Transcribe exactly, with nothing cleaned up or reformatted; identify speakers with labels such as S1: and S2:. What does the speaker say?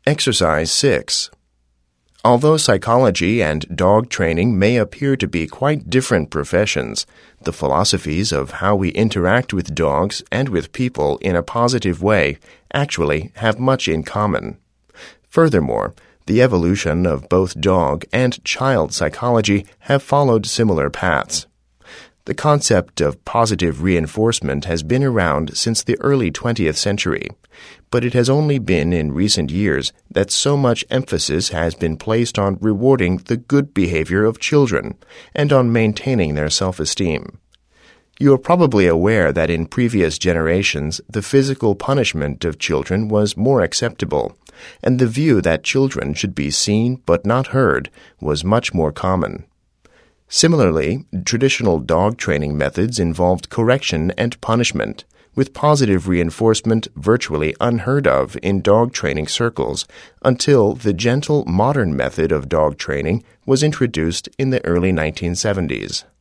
S1: Exercise six. Although psychology and dog training may appear to be quite different professions, the philosophies of how we interact with dogs and with people in a positive way actually have much in common. Furthermore, the evolution of both dog and child psychology have followed similar paths. The concept of positive reinforcement has been around since the early twentieth century, but it has only been in recent years that so much emphasis has been placed on rewarding the good behavior of children and on maintaining their self-esteem. You are probably aware that in previous generations the physical punishment of children was more acceptable, and the view that children should be seen but not heard was much more common. Similarly, traditional dog training methods involved correction and punishment, with positive reinforcement virtually unheard of in dog training circles until the gentle modern method of dog training was introduced in the early nineteen seventies.